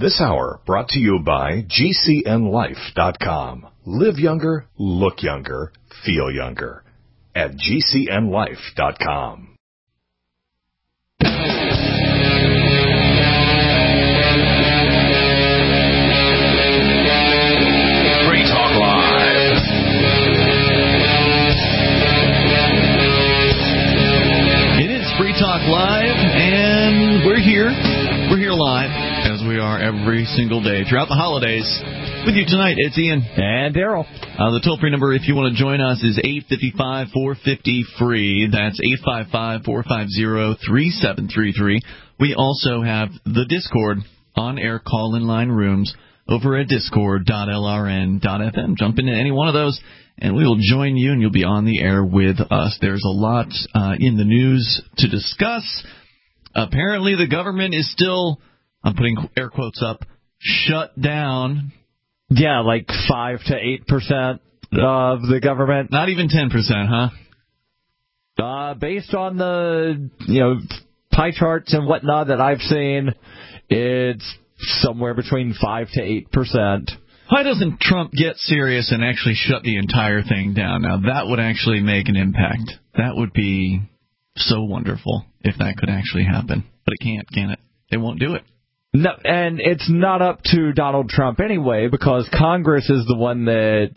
This hour brought to you by GCNLife.com. Live younger, look younger, feel younger at GCNLife.com. Free Talk Live. It is Free Talk Live, and we're here. We're here live, as we are every single day throughout the holidays. With you tonight, it's Ian. And Daryl. The toll-free number, if you want to join us, is 855-450-FREE. That's 855-450-3733. We also have the Discord on-air call-in line rooms over at discord.lrn.fm. Jump into any one of those, and we will join you, and you'll be on the air with us. There's a lot in the news to discuss. Apparently, the government is still, I'm putting air quotes up, shut down. Yeah, like 5 to 8% of the government. Not even 10%, huh? Based on the pie charts and whatnot that I've seen, it's somewhere between 5 to 8%. Why doesn't Trump get serious and actually shut the entire thing down? Now, that would actually make an impact. That would be so wonderful if that could actually happen. But it can't, can it? They won't do it. No, and it's not up to Donald Trump anyway, because Congress is the one that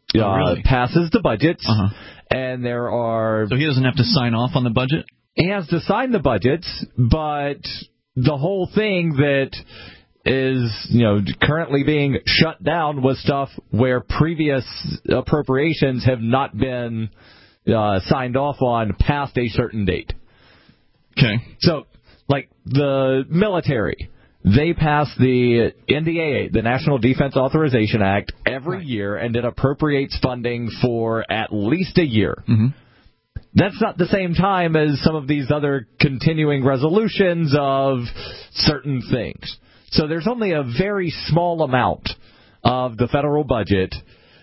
passes the budgets, and there are... So he doesn't have to sign off on the budget? He has to sign the budgets, but the whole thing that is, currently being shut down was stuff where previous appropriations have not been signed off on past a certain date. Okay. So, like the military... They pass the NDAA, the National Defense Authorization Act, every year, and it appropriates funding for at least a year. Mm-hmm. That's not the same time as some of these other continuing resolutions of certain things. So there's only a very small amount of the federal budget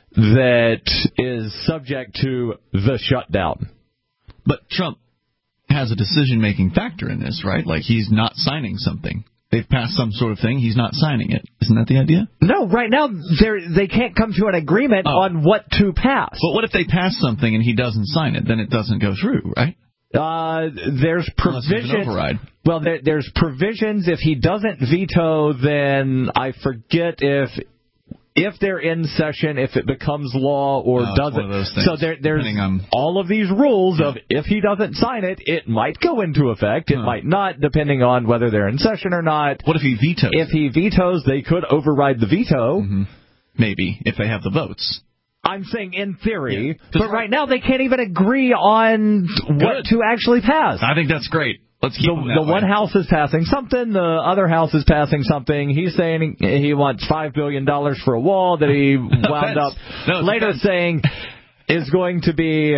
that is subject to the shutdown. But Trump has a decision-making factor in this, right? Like he's not signing something. They've passed some sort of thing. He's not signing it. Isn't that the idea? No, right now they can't come to an agreement on what to pass. But what if they pass something and he doesn't sign it? Then it doesn't go through, right? There's provisions. Well, there's provisions. If he doesn't veto, then I forget if they're in session, if it becomes law or doesn't. So there's all of these rules of if he doesn't sign it, it might go into effect. It might not, depending on whether they're in session or not. What if he vetoes? If he vetoes, they could override the veto. Mm-hmm. Maybe, if they have the votes. I'm saying in theory, but right now they can't even agree on what to actually pass. I think that's great. Let's keep the one house is passing something, the other house is passing something. He's saying he wants $5 billion for a wall that he wound up later saying is going to be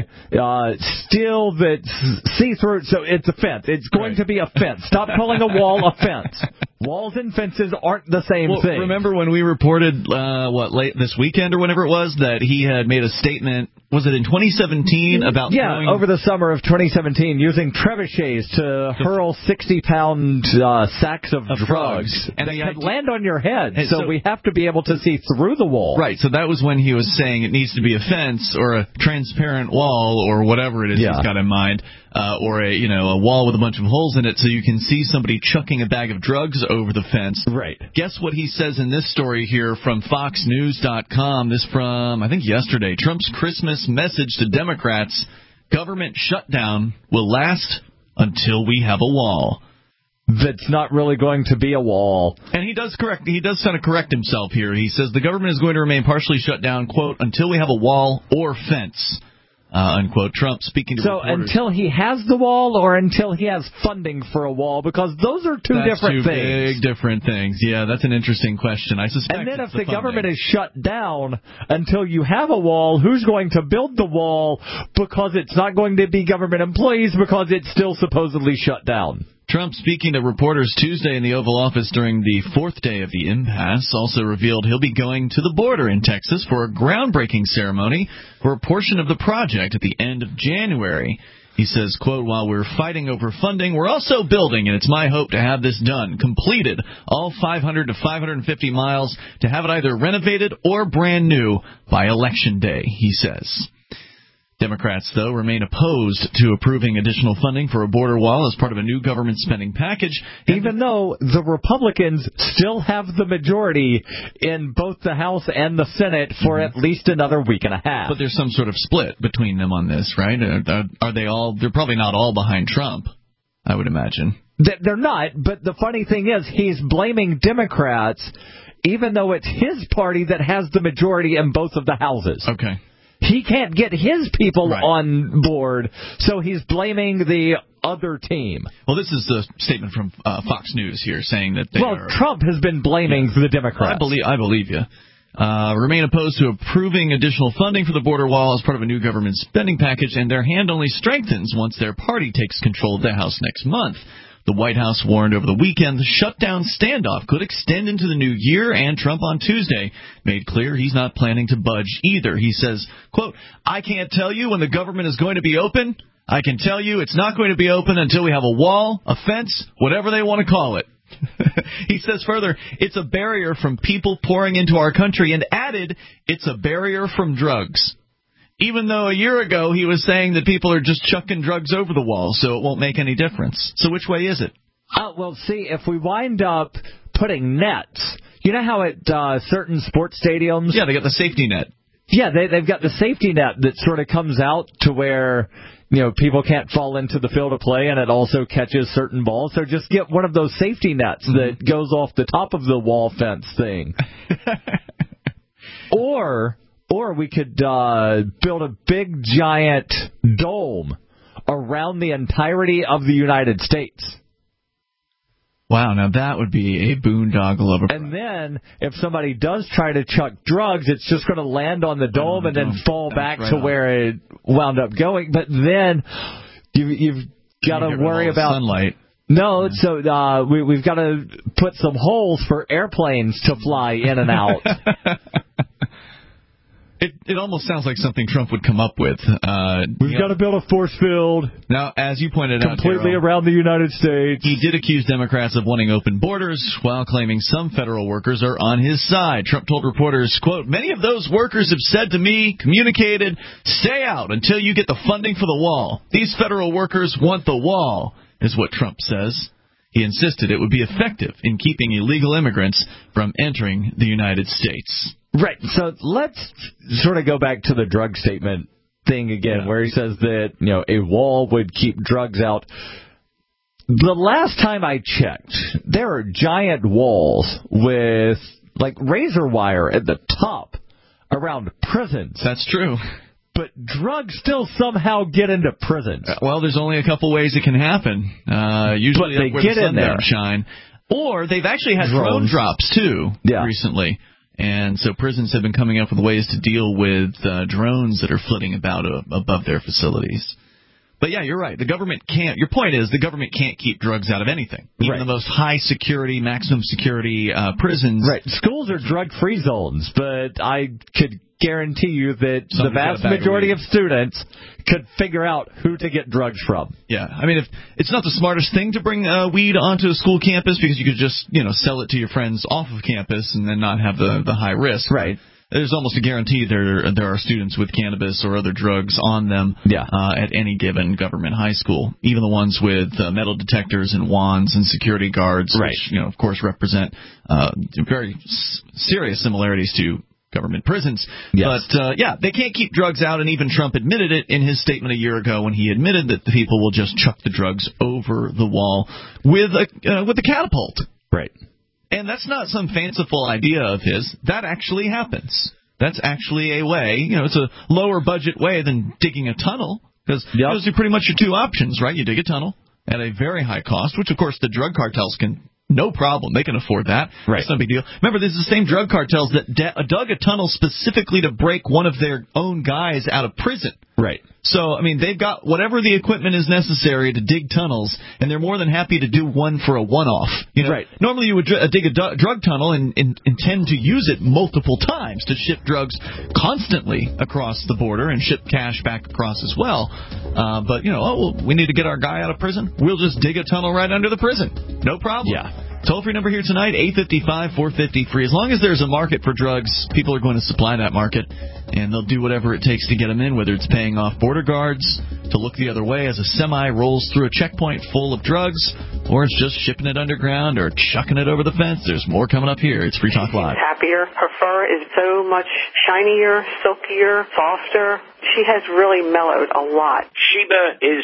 steel that's see-through. So it's a fence. It's going to be a fence. Stop calling a wall a fence. Walls and fences aren't the same thing. Remember when we reported, late this weekend or whenever it was, that he had made a statement, was it in 2017, about over the summer of 2017, using trebuchets to hurl 60-pound sacks of drugs and they could land on your head, so we have to be able to see through the wall. Right, so that was when he was saying it needs to be a fence or a transparent wall or whatever it is he's got in mind, or a wall with a bunch of holes in it so you can see somebody chucking a bag of drugs over the fence. Right. Guess what he says in this story here from FoxNews.com. This from, I think, yesterday. Trump's Christmas message to Democrats: government shutdown will last until we have a wall. That's not really going to be a wall. And he does kind of correct himself here. He says the government is going to remain partially shut down, quote, until we have a wall or fence. Unquote. Trump speaking to reporters. So until he has the wall or until he has funding for a wall? Because those are two different things. Big different things. Yeah, that's an interesting question. I suspect. And then if the government is shut down until you have a wall, who's going to build the wall? Because it's not going to be government employees because it's still supposedly shut down. Trump, speaking to reporters Tuesday in the Oval Office during the fourth day of the impasse, also revealed he'll be going to the border in Texas for a groundbreaking ceremony for a portion of the project at the end of January. He says, quote, while we're fighting over funding, we're also building, and it's my hope to have this done, completed, all 500 to 550 miles, to have it either renovated or brand new by Election Day, he says. Democrats, though, remain opposed to approving additional funding for a border wall as part of a new government spending package. Even though the Republicans still have the majority in both the House and the Senate for at least another week and a half. But there's some sort of split between them on this, right? Are they all? They're probably not all behind Trump, I would imagine. They're not, but the funny thing is he's blaming Democrats even though it's his party that has the majority in both of the houses. Okay. He can't get his people on board, so he's blaming the other team. Well, this is the statement from Fox News here saying that they are... Trump has been blaming the Democrats. I believe you. Remain opposed to approving additional funding for the border wall as part of a new government spending package, and their hand only strengthens once their party takes control of the House next month. The White House warned over the weekend the shutdown standoff could extend into the new year, and Trump on Tuesday made clear he's not planning to budge either. He says, quote, I can't tell you when the government is going to be open. I can tell you it's not going to be open until we have a wall, a fence, whatever they want to call it. He says further, it's a barrier from people pouring into our country, and added, it's a barrier from drugs. Even though a year ago he was saying that people are just chucking drugs over the wall, so it won't make any difference. So which way is it? Well, see, if we wind up putting nets, you know how at certain sports stadiums... Yeah, they got the safety net. Yeah, they've got the safety net that sort of comes out to where, you know, people can't fall into the field of play, and it also catches certain balls. So just get one of those safety nets that goes off the top of the wall fence thing. Or we could build a big, giant dome around the entirety of the United States. Wow, now that would be a boondoggle of a... And then, if somebody does try to chuck drugs, it's just going to land on the dome and then fall back to where it wound up going. But then, you've got to worry about... sunlight. No, so we've got to put some holes for airplanes to fly in and out. It almost sounds like something Trump would come up with. We've got to build a force field. Now, as you pointed out, completely around the United States. He did accuse Democrats of wanting open borders while claiming some federal workers are on his side. Trump told reporters, quote, many of those workers have said to me, communicated, stay out until you get the funding for the wall. These federal workers want the wall, is what Trump says. He insisted it would be effective in keeping illegal immigrants from entering the United States. Right. So let's sort of go back to the drug statement thing again, where he says that, you know, a wall would keep drugs out. The last time I checked, there are giant walls with, like, razor wire at the top around prisons. That's true. But drugs still somehow get into prisons. Well, there's only a couple ways it can happen. Usually but they where get the sun in there. don't shine. Or they've actually had drone drops, too, recently. And so prisons have been coming up with ways to deal with drones that are flitting about above their facilities. But, yeah, you're right. The government can't. Your point is the government can't keep drugs out of anything. Even the most high-security, maximum security prisons. Right. Schools are drug-free zones, but I could guarantee you that the vast majority of students could figure out who to get drugs from. Yeah. I mean, if it's not the smartest thing to bring weed onto a school campus because you could just, you know, sell it to your friends off of campus and then not have the high risk. Right. There's almost a guarantee there are students with cannabis or other drugs on them at any given government high school. Even the ones with metal detectors and wands and security guards, which, you know, of course, represent very serious similarities to government prisons. Yes. But, they can't keep drugs out, and even Trump admitted it in his statement a year ago when he admitted that the people will just chuck the drugs over the wall with a catapult. Right. And that's not some fanciful idea of his. That actually happens. That's actually a way. You know, it's a lower budget way than digging a tunnel, because those are pretty much your two options, right? You dig a tunnel at a very high cost, which, of course, the drug cartels can. No problem. They can afford that. Right. It's no big deal. Remember, there's the same drug cartels that dug a tunnel specifically to break one of their own guys out of prison. Right. So, I mean, they've got whatever the equipment is necessary to dig tunnels, and they're more than happy to do one for a one-off. You know, right. Normally you would dig a drug tunnel and intend to use it multiple times to ship drugs constantly across the border and ship cash back across as well. But, we need to get our guy out of prison. We'll just dig a tunnel right under the prison. No problem. Yeah. Toll-free number here tonight, 855-450-FREE. As long as there's a market for drugs, people are going to supply that market, and they'll do whatever it takes to get them in, whether it's paying off border guards to look the other way as a semi rolls through a checkpoint full of drugs, or it's just shipping it underground or chucking it over the fence. There's more coming up here. It's Free Talk Live. Happier. Her fur is so much shinier, silkier, softer. She has really mellowed a lot. Sheba is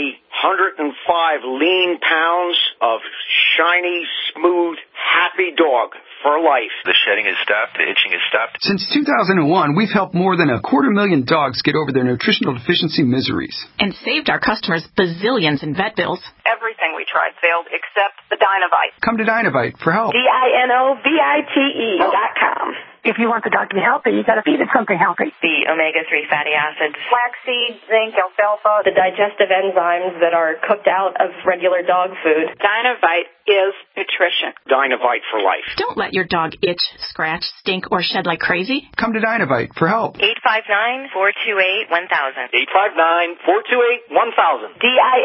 105 lean pounds of shiny, smooth, happy dog for life. The shedding has stopped. The itching has stopped. Since 2001, we've helped more than 250,000 dogs get over their nutritional deficiency miseries. And saved our customers bazillions in vet bills. Everything we tried failed except the Dinovite. Come to Dinovite for help. DINOVITE.com. If you want the dog to be healthy, you got to feed it something healthy. The omega-3 fatty acids, Flaxseed, zinc, alfalfa, the digestive enzymes that are cooked out of regular dog food. Dinovite is nutrition. Dinovite for life. Don't let your dog itch, scratch, stink, or shed like crazy. Come to Dinovite for help. 859-428-1000. 859-428-1000.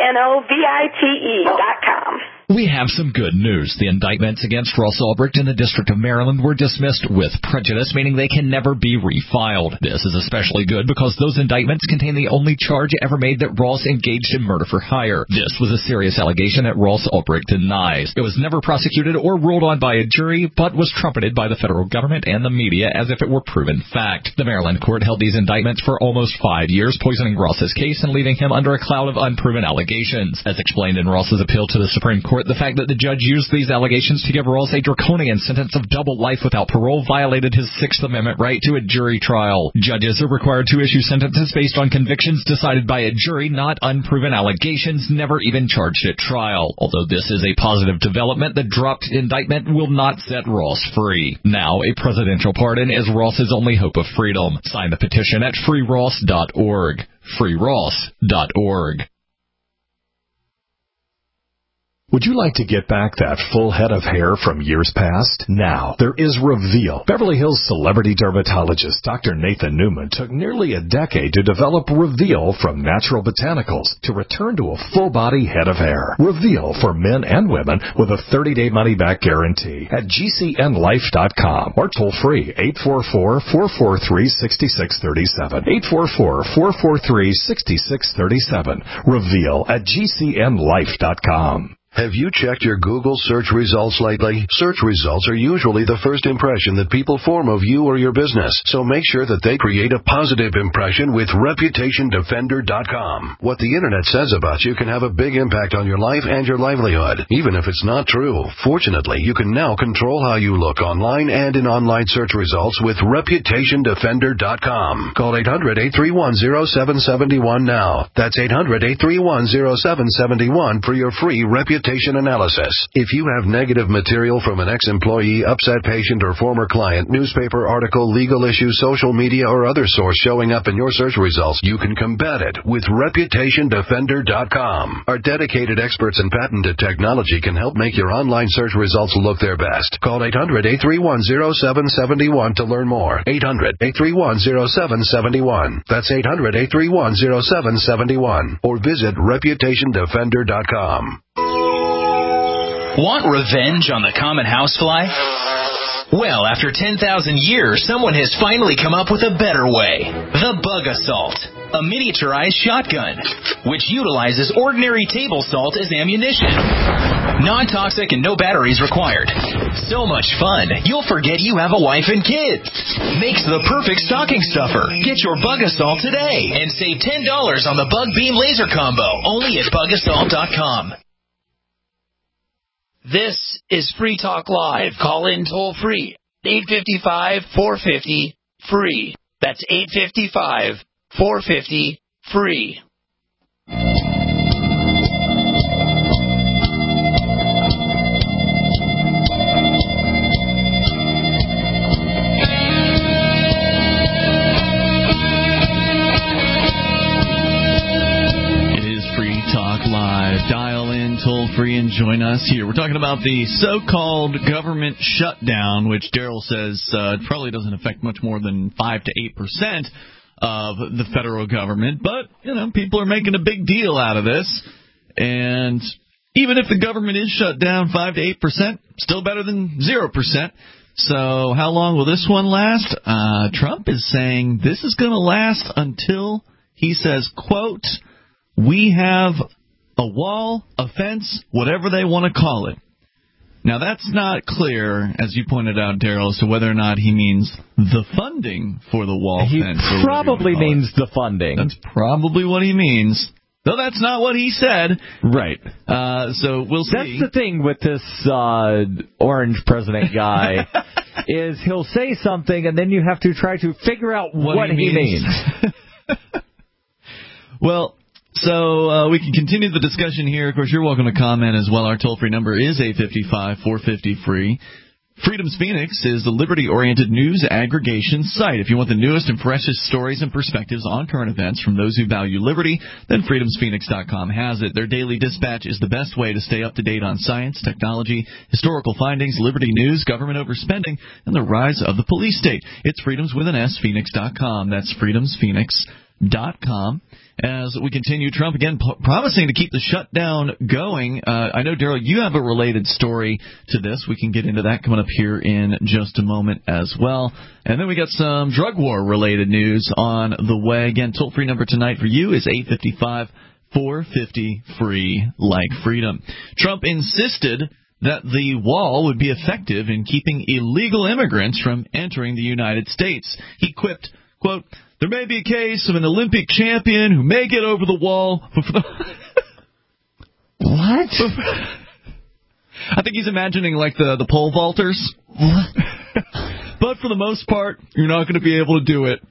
DINOVITE.com. We have some good news. The indictments against Ross Ulbricht in the District of Maryland were dismissed with prejudice, meaning they can never be refiled. This is especially good because those indictments contain the only charge ever made that Ross engaged in murder for hire. This was a serious allegation that Ross Ulbricht denies. It was never prosecuted or ruled on by a jury, but was trumpeted by the federal government and the media as if it were proven fact. The Maryland court held these indictments for almost 5 years, poisoning Ross's case and leaving him under a cloud of unproven allegations. As explained in Ross's appeal to the Supreme Court, the fact that the judge used these allegations to give Ross a draconian sentence of double life without parole violated his Sixth Amendment right to a jury trial. Judges are required to issue sentences based on convictions decided by a jury, not unproven allegations never even charged at trial. Although this is a positive development, the dropped indictment will not set Ross free. Now, a presidential pardon is Ross's only hope of freedom. Sign the petition at freeross.org. freeross.org. Would you like to get back that full head of hair from years past? Now, there is Reveal. Beverly Hills celebrity dermatologist Dr. Nathan Newman took nearly a decade to develop Reveal from natural botanicals to return to a full-body head of hair. Reveal for men and women with a 30-day money-back guarantee at GCNlife.com or toll free 844-443-6637. 844-443-6637. Reveal at GCNlife.com. Have you checked your Google search results lately? Search results are usually the first impression that people form of you or your business, so make sure that they create a positive impression with ReputationDefender.com. What the Internet says about you can have a big impact on your life and your livelihood, even if it's not true. Fortunately, you can now control how you look online and in online search results with ReputationDefender.com. Call 800-831-0771 now. That's 800-831-0771 for your free reputation analysis. If you have negative material from an ex-employee, upset patient, or former client, newspaper article, legal issue, social media, or other source showing up in your search results, you can combat it with ReputationDefender.com. Our dedicated experts in patented technology can help make your online search results look their best. Call 800-831-0771 to learn more. 800-831-0771. That's 800-831-0771. Or visit ReputationDefender.com. Want revenge on the common housefly? Well, after 10,000 years, someone has finally come up with a better way. The Bug Assault, a miniaturized shotgun, which utilizes ordinary table salt as ammunition. Non-toxic and no batteries required. So much fun, you'll forget you have a wife and kids. Makes the perfect stocking stuffer. Get your Bug Assault today and save $10 on the Bug Beam Laser Combo, only at BugAssault.com. This is Free Talk Live. Call in toll free. 855-450-FREE. That's 855-450-FREE. free and join us here. We're talking about the so-called government shutdown, which Daryl says probably doesn't affect much more than 5 to 8% of the federal government. But, people are making a big deal out of this. And even if the government is shut down 5 to 8%, still better than 0%. So how long will this one last? Trump is saying this is going to last until he says, quote, we have a wall, a fence, whatever they want to call it. Now, that's not clear, as you pointed out, Daryl, as to whether or not he means the funding for the wall fence. He probably means the funding. That's probably what he means. Though that's not what he said. Right. So we'll see. That's the thing with this orange president guy, is he'll say something and then you have to try to figure out what he means. Well, so we can continue the discussion here. Of course, you're welcome to comment as well. Our toll-free number is 855-450-FREE. Freedom's Phoenix is the liberty-oriented news aggregation site. If you want the newest and freshest stories and perspectives on current events from those who value liberty, then freedomsphoenix.com has it. Their daily dispatch is the best way to stay up to date on science, technology, historical findings, liberty news, government overspending, and the rise of the police state. It's freedoms with an S, phoenix.com. That's freedomsphoenix.com. As we continue, Trump again promising to keep the shutdown going. I know, Daryl, you have a related story to this. We can get into that coming up here in just a moment as well. And then we got some drug war-related news on the way. Again, toll-free number tonight for you is 855-450-FREE, like freedom. Trump insisted that the wall would be effective in keeping illegal immigrants from entering the United States. He quipped, quote, there may be a case of an Olympic champion who may get over the wall. What? I think he's imagining like the pole vaulters. But for the most part, you're not going to be able to do it.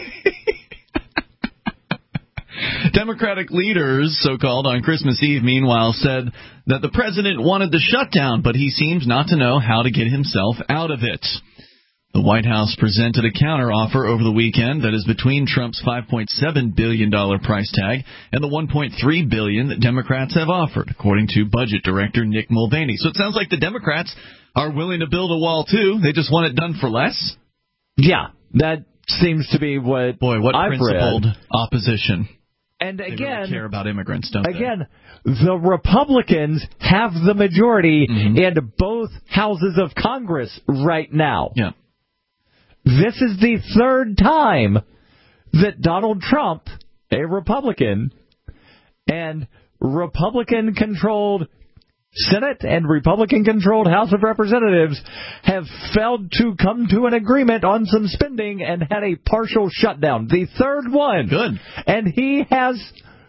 Democratic leaders, so-called, on Christmas Eve, meanwhile, said that the president wanted the shutdown, but he seems not to know how to get himself out of it. The White House presented a counteroffer over the weekend that is between Trump's $5.7 billion price tag and the $1.3 billion that Democrats have offered, according to Budget Director Nick Mulvaney. So it sounds like the Democrats are willing to build a wall, too. They just want it done for less? Yeah, that seems to be what I've principled read. Opposition. And again, they really care about immigrants, don't they? Again, the Republicans have the majority in both houses of Congress right now. Yeah. This is the third time that Donald Trump, a Republican, and Republican-controlled Senate and Republican-controlled House of Representatives have failed to come to an agreement on some spending and had a partial shutdown. The third one. Good. And he has,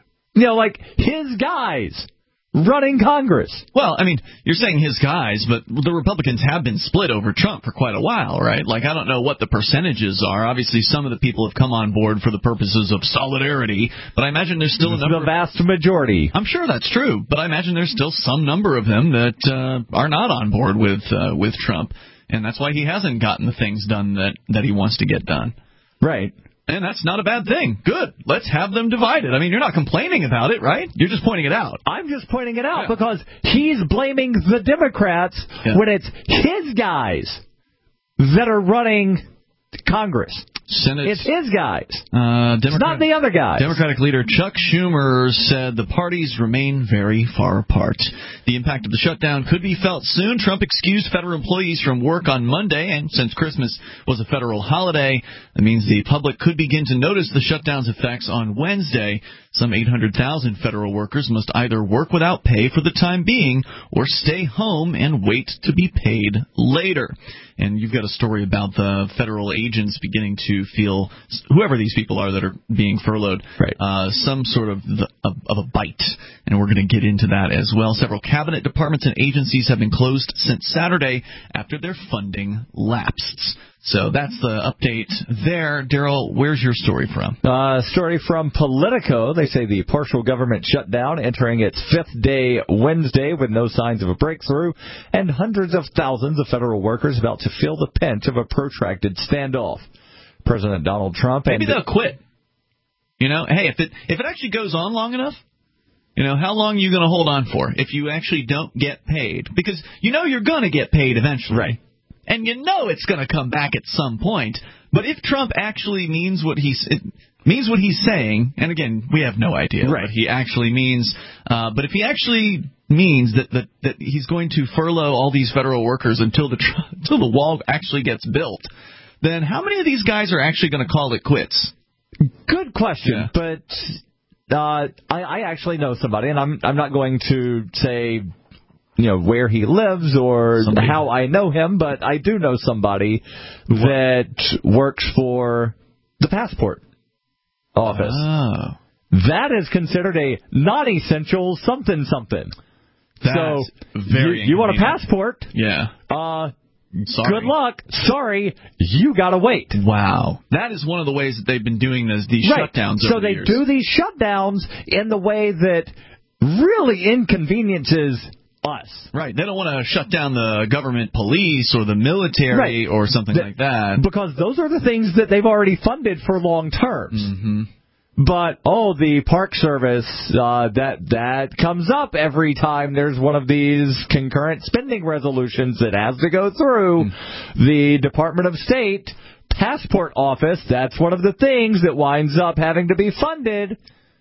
his guys running Congress. Well, I mean, you're saying his guys, but the Republicans have been split over Trump for quite a while, right? Like, I don't know what the percentages are. Obviously, some of the people have come on board for the purposes of solidarity, but I imagine there's still a number. The vast majority. I'm sure that's true, but I imagine there's still some number of them that are not on board with Trump, and that's why he hasn't gotten the things done that he wants to get done. Right. And that's not a bad thing. Good. Let's have them divided. I mean, you're not complaining about it, right? You're just pointing it out. I'm just pointing it out because he's blaming the Democrats when it's his guys that are running Congress. Senate. It's his guys. It's not the other guys. Democratic leader Chuck Schumer said the parties remain very far apart. The impact of the shutdown could be felt soon. Trump excused federal employees from work on Monday, and since Christmas was a federal holiday, that means the public could begin to notice the shutdown's effects on Wednesday. Some 800,000 federal workers must either work without pay for the time being or stay home and wait to be paid later. And you've got a story about the federal agents beginning to feel, whoever these people are that are being furloughed, some sort of a bite. And we're going to get into that as well. Several cabinet departments and agencies have been closed since Saturday after their funding lapsed. So that's the update there. Daryl, where's your story from? Story from Politico. They say the partial government shutdown entering its fifth day Wednesday with no signs of a breakthrough, and hundreds of thousands of federal workers about to feel the pinch of a protracted standoff. President Donald Trump. Maybe they'll quit. You know, hey, if it actually goes on long enough, How long are you going to hold on for if you actually don't get paid? Because you're going to get paid eventually. Right. And it's going to come back at some point. But if Trump actually means what he's saying, and again, we have no idea what he actually means, but if he actually means that he's going to furlough all these federal workers until the wall actually gets built, then how many of these guys are actually going to call it quits? Good question, but I actually know somebody, and I'm not going to say where he lives or how I know him, but I do know somebody that works for the passport office. Oh. That is considered a non-essential something. That's very you want a passport? Yeah. Sorry. Good luck. Sorry, you gotta wait. Wow. That is one of the ways that they've been doing these shutdowns over the years. So they do these shutdowns in the way that really inconveniences us. Right. They don't want to shut down the government police or the military or something like that. Because those are the things that they've already funded for long terms. Mm-hmm. But, the Park Service, that comes up every time there's one of these concurrent spending resolutions that has to go through the Department of State passport office. That's one of the things that winds up having to be funded.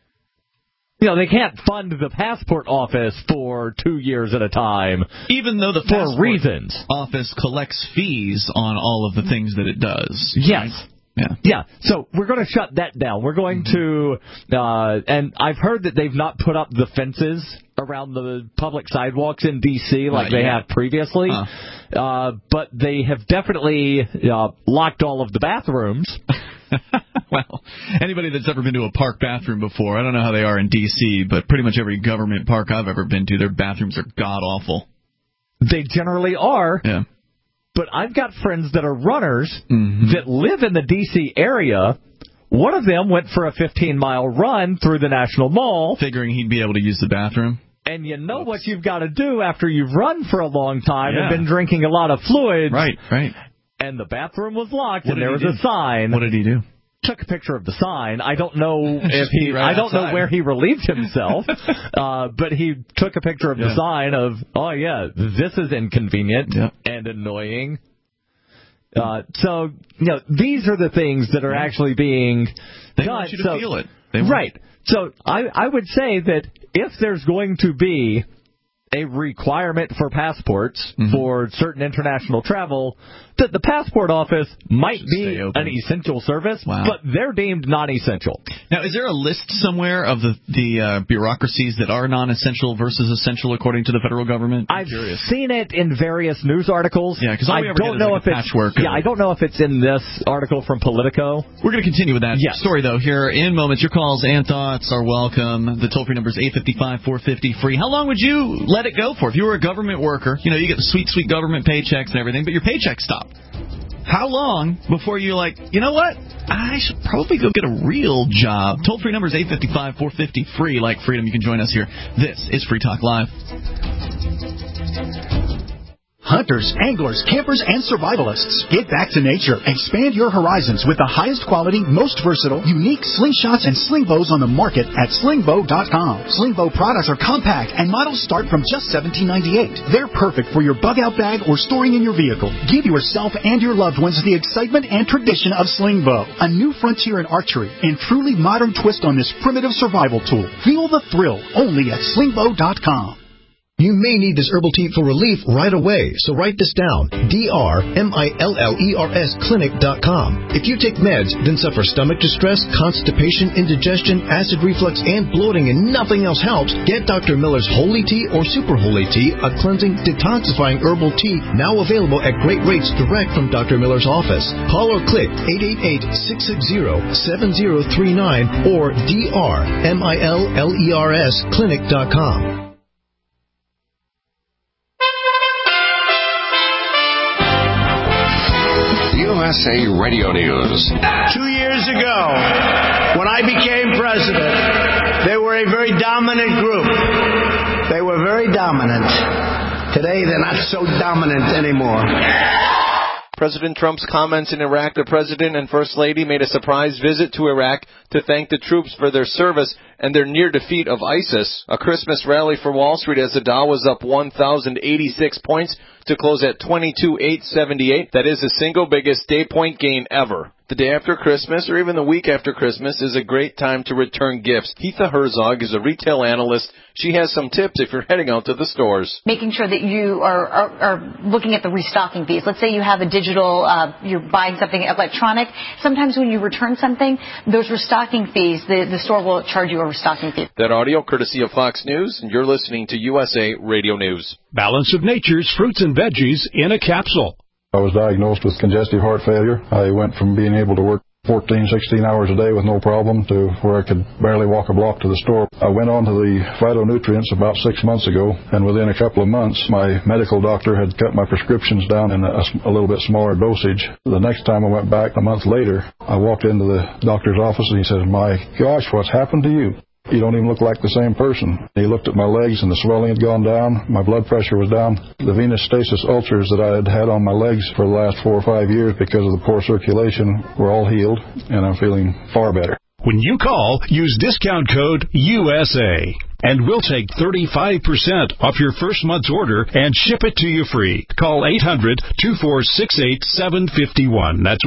They can't fund the passport office for 2 years at a time. Even though the passport office collects fees on all of the things that it does. Yes. Right? Yeah. So we're going to shut that down. We're going to, and I've heard that they've not put up the fences around the public sidewalks in D.C. like they have previously. But they have definitely locked all of the bathrooms. Well, anybody that's ever been to a park bathroom before, I don't know how they are in D.C., but pretty much every government park I've ever been to, their bathrooms are god-awful. They generally are. Yeah. But I've got friends that are runners that live in the D.C. area. One of them went for a 15-mile run through the National Mall. Figuring he'd be able to use the bathroom. And what you've got to do after you've run for a long time and been drinking a lot of fluids. Right. And the bathroom was locked, and there was a sign. What did he do? Took a picture of the sign. I don't know if I don't know where he relieved himself, but he took a picture of the sign of, this is inconvenient and annoying. So these are the things that are actually being done. They want you to feel it. Right. So I would say that if there's going to be a requirement for passports for certain international travel, that the passport office might be an essential service, but they're deemed non-essential. Now, is there a list somewhere of the bureaucracies that are non-essential versus essential according to the federal government? I've seen it in various news articles. Yeah, because I don't know if it's patchwork. I don't know if it's in this article from Politico. We're going to continue with that story, though, here in moments. Your calls and thoughts are welcome. The toll-free number is 855-450-FREE. How long would you let it go for? If you were a government worker, you get the sweet, sweet government paychecks and everything, but your paycheck stopped. How long before you're like, you know what? I should probably go get a real job. Toll-free number is 855-450-FREE. Like freedom, you can join us here. This is Free Talk Live. Hunters, anglers, campers, and survivalists. Get back to nature. Expand your horizons with the highest quality, most versatile, unique slingshots and sling bows on the market at slingbow.com. Sling bow products are compact and models start from just $17.98. They're perfect for your bug out bag or storing in your vehicle. Give yourself and your loved ones the excitement and tradition of sling bow, a new frontier in archery and truly modern twist on this primitive survival tool. Feel the thrill only at slingbow.com. You may need this herbal tea for relief right away, so write this down. drmillers clinic.com. If you take meds, then suffer stomach distress, constipation, indigestion, acid reflux, and bloating, and nothing else helps, get Dr. Miller's Holy Tea or Super Holy Tea, a cleansing, detoxifying herbal tea, now available at great rates direct from Dr. Miller's office. Call or click 888-660-7039 or drmillers clinic.com. USA Radio News. 2 years ago, when I became president, they were a very dominant group. They were very dominant. Today, they're not so dominant anymore. President Trump's comments in Iraq, the President and First Lady made a surprise visit to Iraq to thank the troops for their service and their near defeat of ISIS. A Christmas rally for Wall Street as the Dow was up 1,086 points to close at 22,878. That is the single biggest day point gain ever. The day after Christmas, or even the week after Christmas, is a great time to return gifts. Heatha Herzog is a retail analyst. She has some tips if you're heading out to the stores. Making sure that you are looking at the restocking fees. Let's say you have a digital, you're buying something electronic. Sometimes when you return something, those restocking fees, the store will charge you a restocking fee. That audio courtesy of Fox News, and you're listening to USA Radio News. Balance of Nature's fruits and veggies in a capsule. I was diagnosed with congestive heart failure. I went from being able to work 14, 16 hours a day with no problem to where I could barely walk a block to the store. I went on to the phytonutrients about 6 months ago, and within a couple of months, my medical doctor had cut my prescriptions down in a little bit smaller dosage. The next time I went back, a month later, I walked into the doctor's office and he said, "My gosh, what's happened to you? You don't even look like the same person." He looked at my legs and the swelling had gone down. My blood pressure was down. The venous stasis ulcers that I had had on my legs for the last 4 or 5 years because of the poor circulation were all healed, and I'm feeling far better. When you call, use discount code USA, and we'll take 35% off your first month's order and ship it to you free. Call 800-2468-751. That's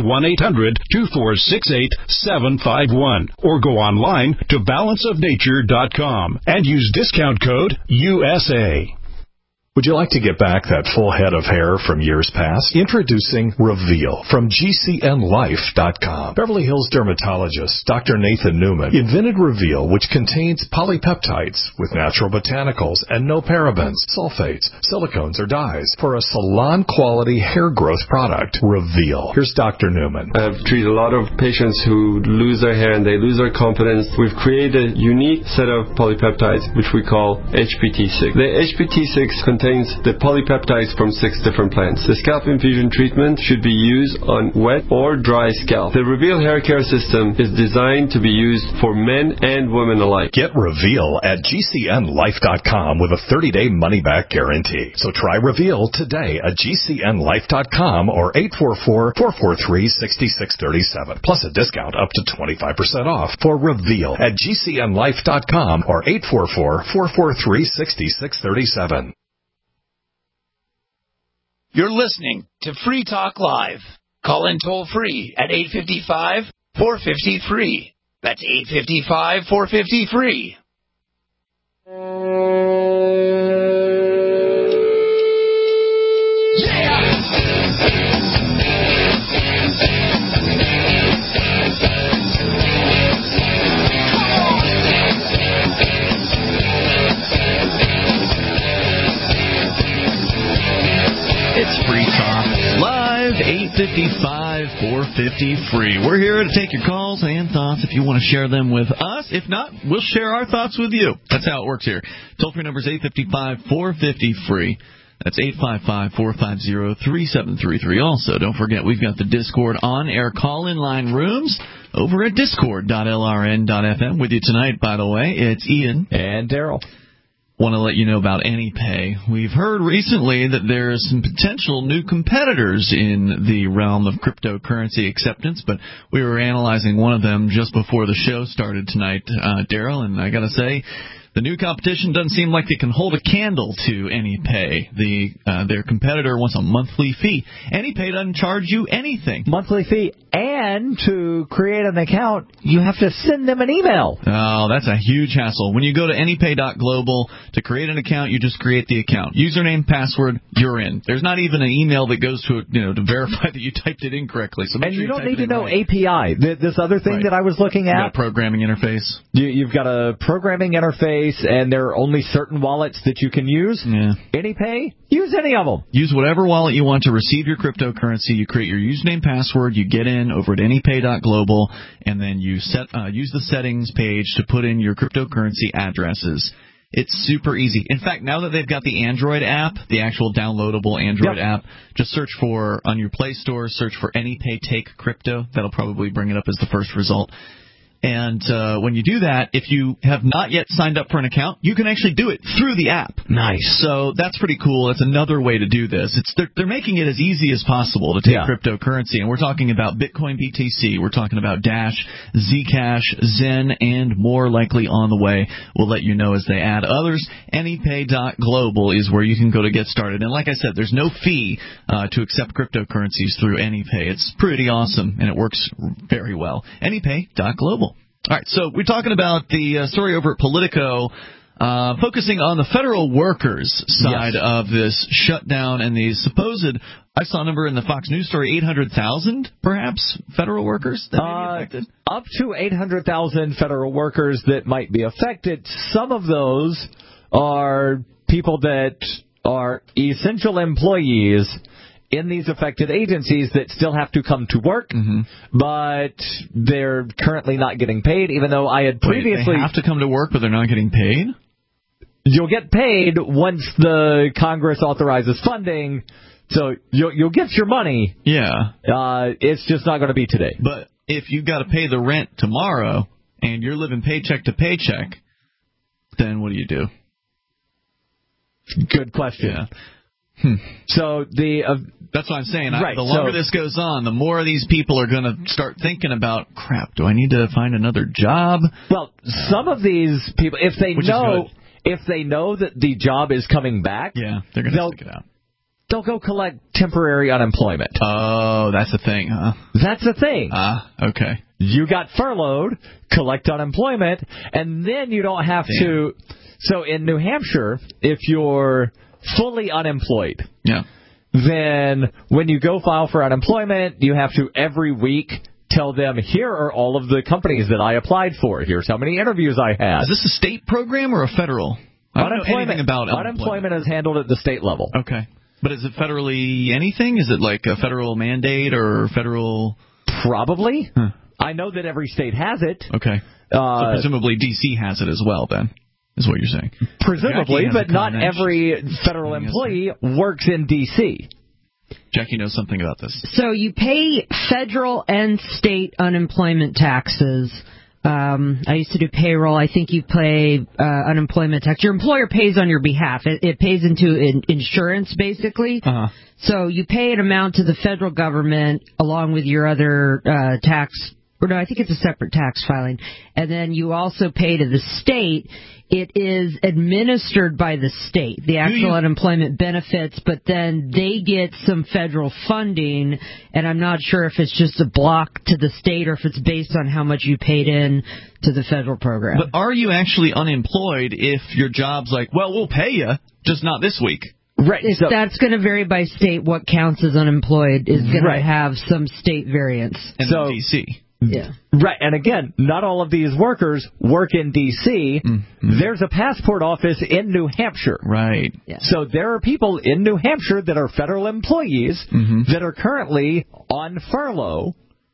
1-800-2468-751. Or go online to balanceofnature.com and use discount code USA. Would you like to get back that full head of hair from years past? Introducing Reveal from GCNLife.com. Beverly Hills dermatologist Dr. Nathan Newman invented Reveal, which contains polypeptides with natural botanicals and no parabens, sulfates, silicones, or dyes for a salon-quality hair growth product. Reveal. Here's Dr. Newman. I've treated a lot of patients who lose their hair and they lose their confidence. We've created a unique set of polypeptides, which we call HPT6. The HPT6 contains the polypeptides from 6 different plants. The scalp infusion treatment should be used on wet or dry scalp. The Reveal hair care system is designed to be used for men and women alike. Get Reveal at GCNLife.com with a 30-day money-back guarantee. So try Reveal today at GCNLife.com or 844-443-6637. Plus a discount up to 25% off for Reveal at GCNLife.com or 844-443-6637. You're listening to Free Talk Live. Call in toll free at 855-450-FREE. That's 855-450-FREE. It's Free Talk Live, 855-450-FREE. We're here to take your calls and thoughts if you want to share them with us. If not, we'll share our thoughts with you. That's how it works here. Toll-free number is 855-450-FREE. That's 855-450-3733. Also, don't forget, we've got the Discord on-air call-in line rooms over at discord.lrn.fm. With you tonight, by the way, it's Ian. And Daryl. Want to let you know about AnyPay. We've heard recently that there's some potential new competitors in the realm of cryptocurrency acceptance, but we were analyzing one of them just before the show started tonight, Daryl, and I got to say, the new competition doesn't seem like it can hold a candle to AnyPay. Their competitor wants a monthly fee. AnyPay doesn't charge you anything. Monthly fee, and to create an account, you have to send them an email. Oh, that's a huge hassle. When you go to anypay.global to create an account, you just create the account. Username, password, you're in. There's not even an email that goes to to verify that you typed it incorrectly. So and you don't need to know API. This other thing that I was looking at. You've got a programming interface. You've got a programming interface, and there are only certain wallets that you can use. Yeah. AnyPay, use any of them. Use whatever wallet you want to receive your cryptocurrency. You create your username, password, you get in over at anypay.global, and then you use the settings page to put in your cryptocurrency addresses. It's super easy. In fact, now that they've got the Android app, the actual downloadable Android app, just search for, on your Play Store, search for AnyPay Take Crypto. That'll probably bring it up as the first result. And when you do that, if you have not yet signed up for an account, you can actually do it through the app. Nice. So that's pretty cool. That's another way to do this. They're making it as easy as possible to take cryptocurrency. And we're talking about Bitcoin BTC. We're talking about Dash, Zcash, Zen, and more likely on the way. We'll let you know as they add others. AnyPay.global is where you can go to get started. And like I said, there's no fee to accept cryptocurrencies through AnyPay. It's pretty awesome, and it works very well. AnyPay.global. All right, so we're talking about the story over at Politico, focusing on the federal workers side of this shutdown and the supposed, I saw a number in the Fox News story, 800,000, perhaps, federal workers that may be affected? Up to 800,000 federal workers that might be affected. Some of those are people that are essential employees in these affected agencies that still have to come to work, but they're currently not getting paid, even though I had previously... They have to come to work, but they're not getting paid? You'll get paid once the Congress authorizes funding, so you'll get your money. Yeah. It's just not going to be today. But if you've got to pay the rent tomorrow, and you're living paycheck to paycheck, then what do you do? Good question. Yeah. So that's what I'm saying. The longer this goes on, the more these people are going to start thinking about, crap, do I need to find another job? Well, some of these people, if they know that the job is coming back, they're going to stick it out. They'll go collect temporary unemployment. Oh, that's the thing, huh? That's the thing. Okay. You got furloughed, collect unemployment, and then you don't have to. So in New Hampshire, if you're fully unemployed, then when you go file for unemployment, you have to every week tell them, here are all of the companies that I applied for. Here's how many interviews I had. Is this a state program or a federal? I don't know anything about unemployment is handled at the state level. Okay. But is it federally anything? Is it like a federal mandate or federal? Probably. I know that every state has it. Okay. So presumably D.C. has it as well, then, is what you're saying. Presumably, but not every federal employee works in D.C. Jackie knows something about this. So you pay federal and state unemployment taxes. I used to do payroll. I think you pay unemployment tax. Your employer pays on your behalf. It pays into insurance, basically. So you pay an amount to the federal government along with your other tax. Or no, I think it's a separate tax filing. And then you also pay to the state. It is administered by the state, the actual unemployment benefits, but then they get some federal funding, and I'm not sure if it's just a block to the state or if it's based on how much you paid in to the federal program. But are you actually unemployed if your job's like, well, we'll pay you, just not this week? Right. That's going to vary by state. What counts as unemployed is going to have some state variance. And so, D.C. Yeah. Right, and again, not all of these workers work in D.C. There's a passport office in New Hampshire. Right. Yeah. So there are people in New Hampshire that are federal employees that are currently on furlough,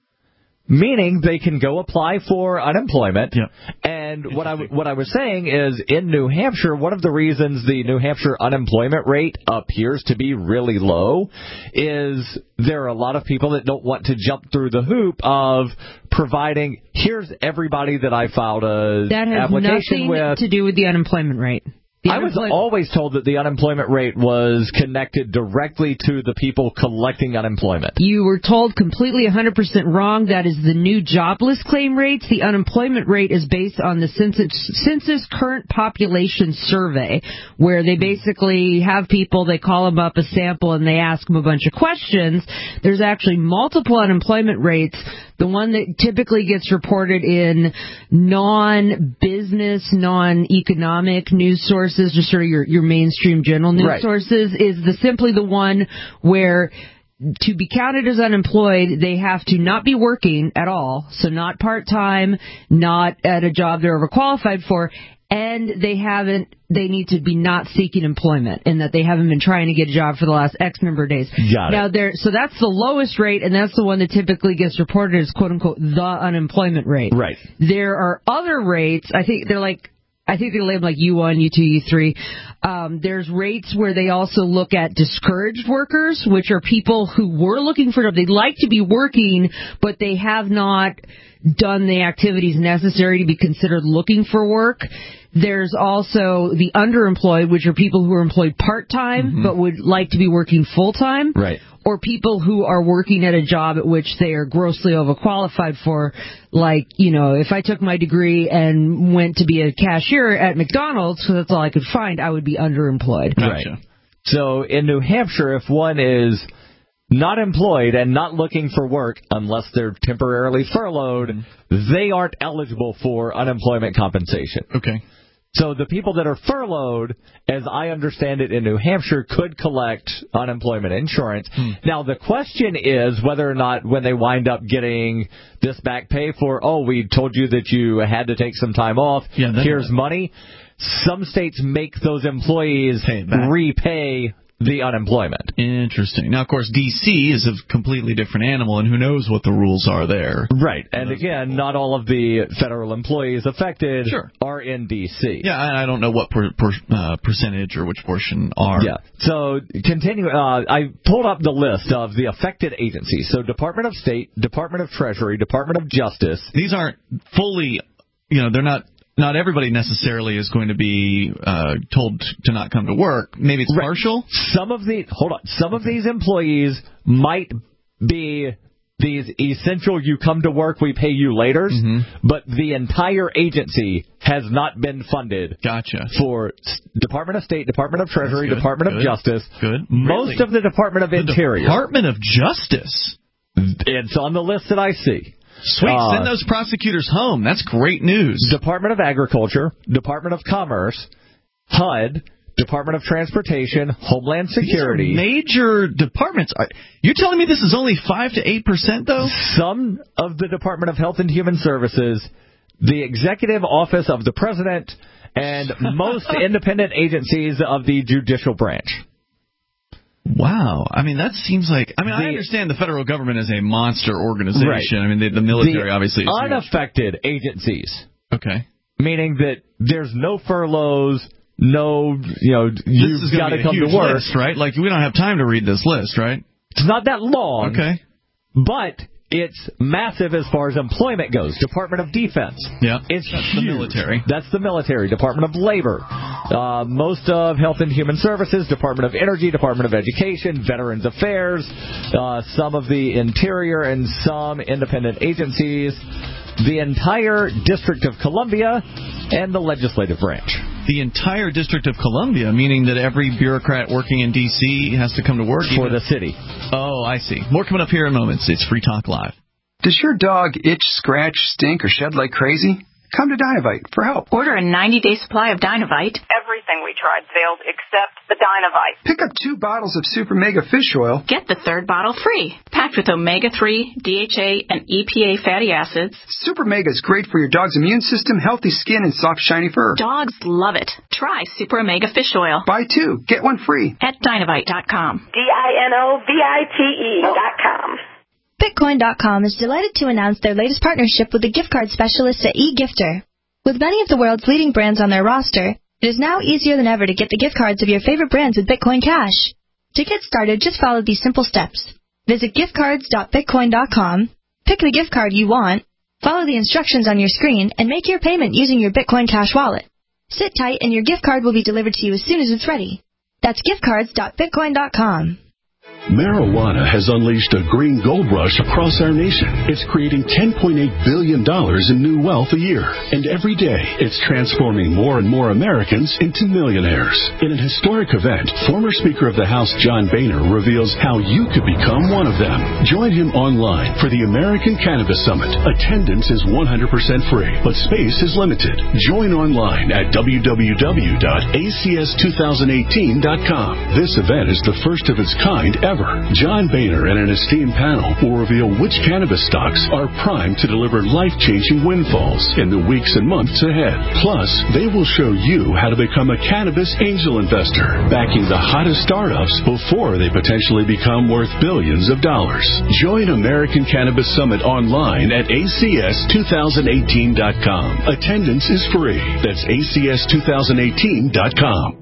meaning they can go apply for unemployment. And what I was saying is, in New Hampshire, one of the reasons the New Hampshire unemployment rate appears to be really low is there are a lot of people that don't want to jump through the hoop of providing, here's everybody that I filed a application with. That has nothing to do with the unemployment rate. I was always told that the unemployment rate was connected directly to the people collecting unemployment. You were told completely 100% wrong. That is the new jobless claim rates. The unemployment rate is based on the Census Current Population Survey, where they basically have people, they call them up a sample, and they ask them a bunch of questions. There's actually multiple unemployment rates. The one that typically gets reported in non-business, non-economic news sources, just sort of your mainstream general news sources, is simply the one where to be counted as unemployed, they have to not be working at all, so not part-time, not at a job they're overqualified for, and they need to be not seeking employment, and that they haven't been trying to get a job for the last X number of days. So that's the lowest rate, and that's the one that typically gets reported as quote unquote the unemployment rate. Right. There are other rates. I think they're like I think they label like U1, U2, U3. There's rates where they also look at discouraged workers, which are people who were looking for a job. They'd like to be working, but they have not done the activities necessary to be considered looking for work. There's also the underemployed, which are people who are employed part-time but would like to be working full-time. Right. Or people who are working at a job at which they are grossly overqualified for. Like, if I took my degree and went to be a cashier at McDonald's, so that's all I could find, I would be underemployed. Right. So in New Hampshire, if one is not employed and not looking for work unless they're temporarily furloughed, they aren't eligible for unemployment compensation. Okay. So the people that are furloughed, as I understand it in New Hampshire, could collect unemployment insurance. Now, the question is whether or not when they wind up getting this back pay for, we told you that you had to take some time off, here's money. Some states make those employees repay the unemployment. Interesting. Now, of course, D.C. is a completely different animal, and who knows what the rules are there. Right. And again, not all of the federal employees affected are in D.C. Yeah, I don't know what percentage or which portion are. Yeah. So, continue. I pulled up the list of the affected agencies. So, Department of State, Department of Treasury, Department of Justice. These aren't fully, they're not everybody necessarily is going to be told to not come to work. Maybe it's partial. Some of these employees might be these essential you come to work, we pay you later, but the entire agency has not been funded. Gotcha. For Department of State, Department of Treasury, Department of Justice. Good. Most of the Department of Interior. Department of Justice. It's on the list that I see. Sweet, send those prosecutors home. That's great news. Department of Agriculture, Department of Commerce, HUD, Department of Transportation, Homeland Security. These are major departments. You're telling me this is only 5 to 8%, though? Some of the Department of Health and Human Services, the Executive Office of the President, and most independent agencies of the judicial branch. Wow. I mean, that seems like... I understand the federal government is a monster organization. Right. I mean, the military obviously is unaffected agencies. Okay. Meaning that there's no furloughs, you've got to come to work. List, right? Like, we don't have time to read this list, right? It's not that long. Okay. But it's massive as far as employment goes. Department of Defense. Yeah. It's That's huge. the military. That's the military. Department of Labor. Most of Health and Human Services, Department of Energy, Department of Education, Veterans Affairs, some of the Interior, and some independent agencies, the entire District of Columbia, and the legislative branch. The entire District of Columbia, meaning that every bureaucrat working in D.C. has to come to work? For the city. Oh, I see. More coming up here in moments. It's Free Talk Live. Does your dog itch, scratch, stink, or shed like crazy? Come to Dynavite for help. Order a 90-day supply of Dynavite. Everything we tried failed except the Dynavite. Pick up 2 bottles of Super Mega Fish Oil. Get the 3rd bottle free. Packed with omega-3, DHA, and EPA fatty acids. Super Mega is great for your dog's immune system, healthy skin, and soft, shiny fur. Dogs love it. Try Super Omega Fish Oil. Buy 2, get 1 free. At Dynavite.com. DINOVITE.com. Bitcoin.com is delighted to announce their latest partnership with the gift card specialists at eGifter. With many of the world's leading brands on their roster, it is now easier than ever to get the gift cards of your favorite brands with Bitcoin Cash. To get started, just follow these simple steps. Visit giftcards.bitcoin.com, pick the gift card you want, follow the instructions on your screen, and make your payment using your Bitcoin Cash wallet. Sit tight and your gift card will be delivered to you as soon as it's ready. That's giftcards.bitcoin.com. Marijuana has unleashed a green gold rush across our nation. It's creating $10.8 billion in new wealth a year. And every day, it's transforming more and more Americans into millionaires. In an historic event, former Speaker of the House John Boehner reveals how you could become one of them. Join him online for the American Cannabis Summit. Attendance is 100% free, but space is limited. Join online at www.acs2018.com. This event is the first of its kind ever ever. John Boehner and an esteemed panel will reveal which cannabis stocks are primed to deliver life-changing windfalls in the weeks and months ahead. Plus, they will show you how to become a cannabis angel investor, backing the hottest startups before they potentially become worth billions of dollars. Join American Cannabis Summit online at acs2018.com. Attendance is free. That's acs2018.com.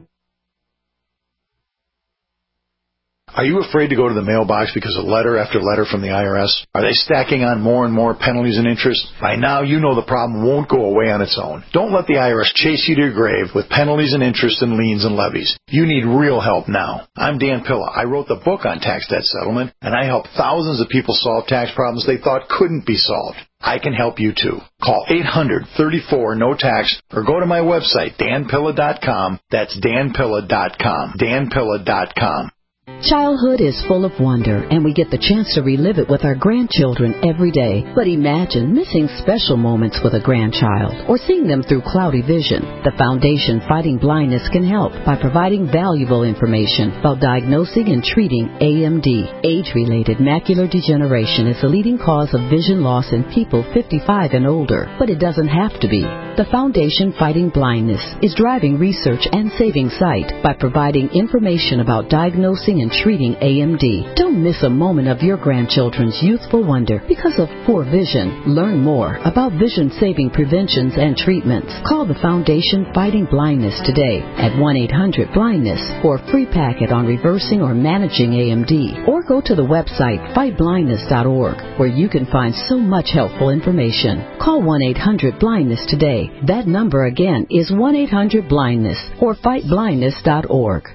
Are you afraid to go to the mailbox because of letter after letter from the IRS? Are they stacking on more and more penalties and interest? By now, you know the problem won't go away on its own. Don't let the IRS chase you to your grave with penalties and interest and liens and levies. You need real help now. I'm Dan Pilla. I wrote the book on tax debt settlement, and I help thousands of people solve tax problems they thought couldn't be solved. I can help you too. Call 800-34-NO-TAX or go to my website, danpilla.com. That's danpilla.com. danpilla.com. Childhood is full of wonder, and we get the chance to relive it with our grandchildren every day. But imagine missing special moments with a grandchild or seeing them through cloudy vision. The Foundation Fighting Blindness can help by providing valuable information about diagnosing and treating AMD. Age-related macular degeneration is the leading cause of vision loss in people 55 and older, but it doesn't have to be. The Foundation Fighting Blindness is driving research and saving sight by providing information about diagnosing and treating AMD. Don't miss a moment of your grandchildren's youthful wonder because of poor vision. Learn more about vision-saving preventions and treatments. Call the Foundation Fighting Blindness today at 1-800-BLINDNESS for a free packet on reversing or managing AMD. Or go to the website fightblindness.org where you can find so much helpful information. Call 1-800-BLINDNESS today. That number again is 1-800-BLINDNESS or fightblindness.org.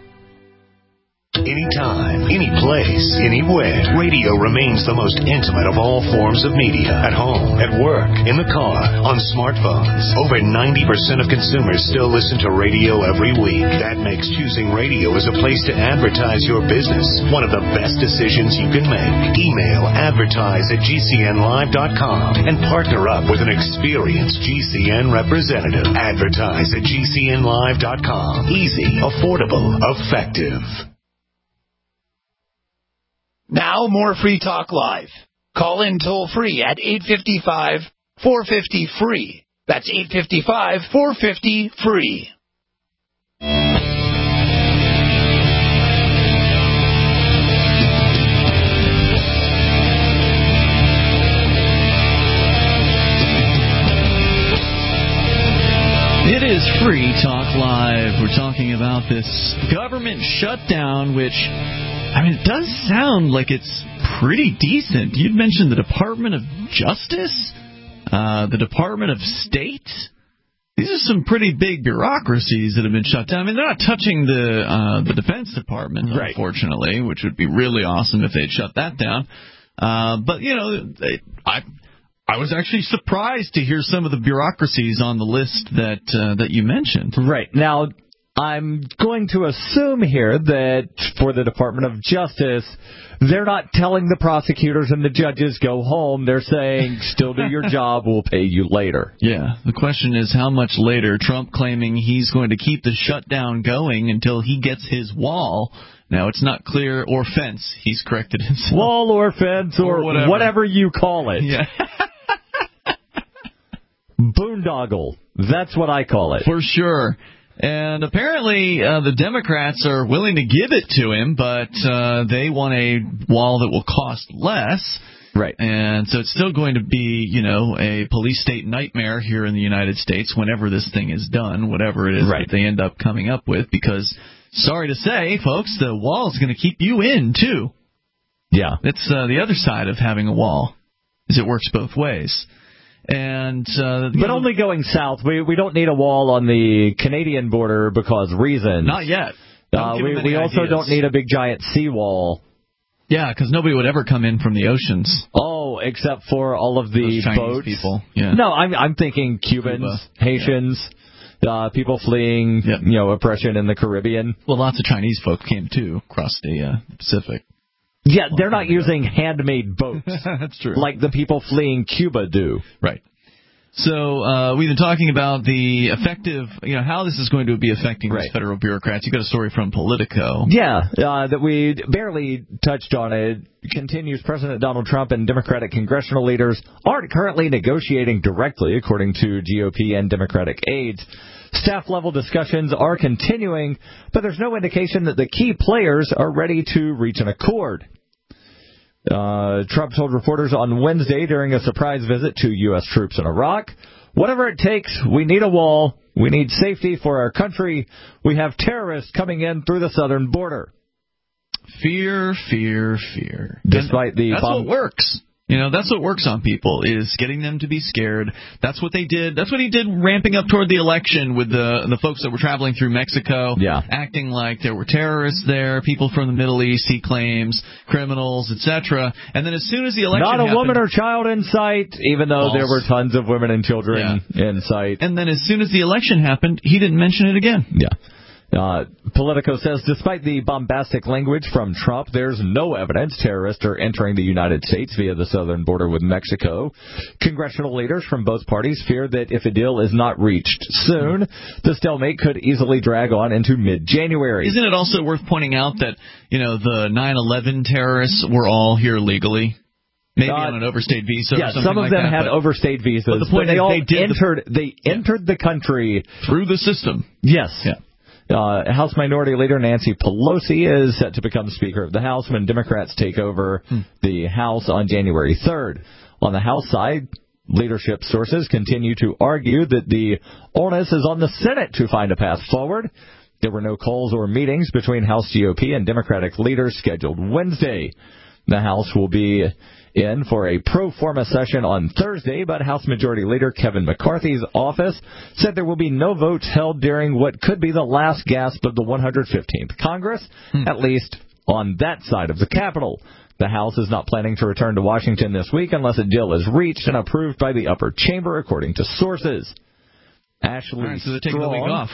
Anytime, any place, anywhere. Radio remains the most intimate of all forms of media. At home, at work, in the car, on smartphones. Over 90% of consumers still listen to radio every week. That makes choosing radio as a place to advertise your business one of the best decisions you can make. Email advertise@gcnlive.com and partner up with an experienced GCN representative. Advertise@gcnlive.com. Easy, affordable, effective. Now, more Free Talk Live. Call in toll-free at 855-450-FREE. That's 855-450-FREE. It is Free Talk Live. We're talking about this government shutdown, which, I mean, it does sound like it's pretty decent. You'd mentioned the Department of Justice, the Department of State. These are some pretty big bureaucracies that have been shut down. I mean, they're not touching the Defense Department, unfortunately, which would be really awesome if they'd shut that down. But, you know, I was actually surprised to hear some of the bureaucracies on the list that you mentioned. Right. Now, I'm going to assume here that for the Department of Justice, they're not telling the prosecutors and the judges, go home. They're saying, still do your job, we'll pay you later. Yeah. The question is how much later. Trump claiming he's going to keep the shutdown going until he gets his wall. Now, it's not clear, or fence. He's corrected himself. Wall or fence or whatever you call it. Yeah. Boondoggle. That's what I call it. For sure. And apparently the Democrats are willing to give it to him, but they want a wall that will cost less. Right. And so it's still going to be, you know, a police state nightmare here in the United States whenever this thing is done, whatever it is that they end up coming up with, because, sorry to say, folks, the wall is going to keep you in, too. Yeah. It's the other side of having a wall, is it works both ways. And but only going south. We don't need a wall on the Canadian border because reasons. Not yet. We also don't need a big giant seawall. Yeah, because nobody would ever come in from the oceans. Oh, except for all of the boats. People. Yeah. No, I'm thinking Cubans, Haitians, people fleeing, oppression in the Caribbean. Well, lots of Chinese folk came too across the Pacific. Yeah, they're not using handmade boats. That's true. Like the people fleeing Cuba do. Right. So we've been talking about the effective, how this is going to be affecting these federal bureaucrats. You got a story from Politico. Yeah, that we barely touched on. It continues. President Donald Trump and Democratic congressional leaders aren't currently negotiating directly, according to GOP and Democratic aides. Staff-level discussions are continuing, but there's no indication that the key players are ready to reach an accord. Trump told reporters on Wednesday during a surprise visit to U.S. troops in Iraq, "Whatever it takes, we need a wall. We need safety for our country. We have terrorists coming in through the southern border." Fear, fear, fear. Despite the That's what works. That's what works on people, is getting them to be scared. That's what they did. That's what he did ramping up toward the election with the folks that were traveling through Mexico, acting like there were terrorists there, people from the Middle East, he claims, criminals, etc. And then as soon as the election happened... Not a woman or child in sight, even though there were tons of women and children in sight. And then as soon as the election happened, he didn't mention it again. Yeah. Politico says despite the bombastic language from Trump, there's no evidence terrorists are entering the United States via the southern border with Mexico. Congressional leaders from both parties fear that if a deal is not reached soon, the stalemate could easily drag on into mid-January. Isn't it also worth pointing out that, the 9/11 terrorists were all here legally? Maybe on an overstayed visa or something like that. Yeah, some of them had overstayed visas. But the point is they entered the country through the system. Yes. Yeah. House Minority Leader Nancy Pelosi is set to become Speaker of the House when Democrats take over the House on January 3rd. On the House side, leadership sources continue to argue that the onus is on the Senate to find a path forward. There were no calls or meetings between House GOP and Democratic leaders scheduled Wednesday. The House will be in for a pro forma session on Thursday, but House Majority Leader Kevin McCarthy's office said there will be no votes held during what could be the last gasp of the 115th Congress, at least on that side of the Capitol. The House is not planning to return to Washington this week unless a deal is reached and approved by the upper chamber, according to sources. Ashley so they're taking the week off.